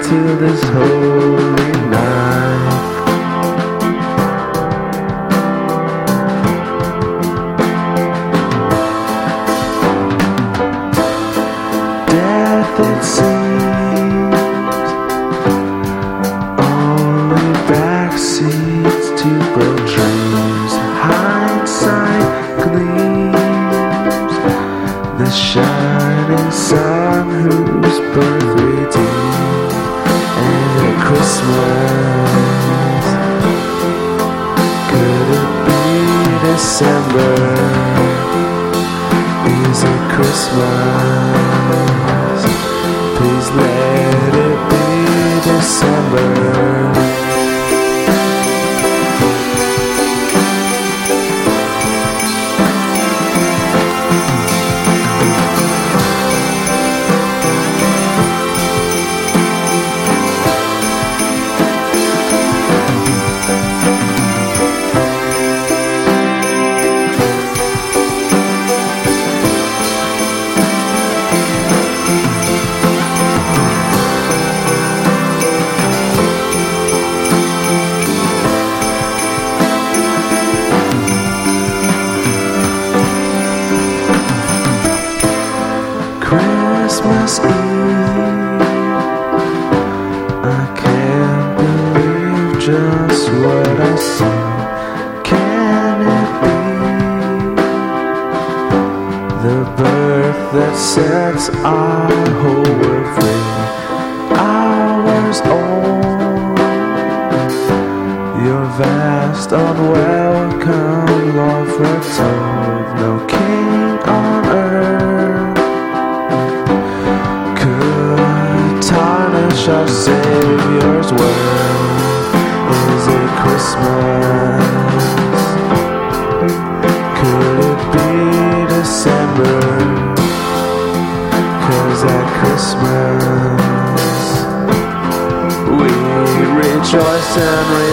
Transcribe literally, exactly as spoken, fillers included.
to this holy night. Death, it seems, only backseats to broke dreams. Hindsight gleams, the shining sun whose birth redeemed. And at Christmas, could it be December? Is it Christmas? Please let it be December. Christmas Eve, I can't believe just what I see. Can it be the birth that sets our whole world free? Hours old, your vast unwelcome love foretold. No king on earth tarnish our Savior's word. Is it Christmas? Could it be December? 'Cause at Christmas we rejoice and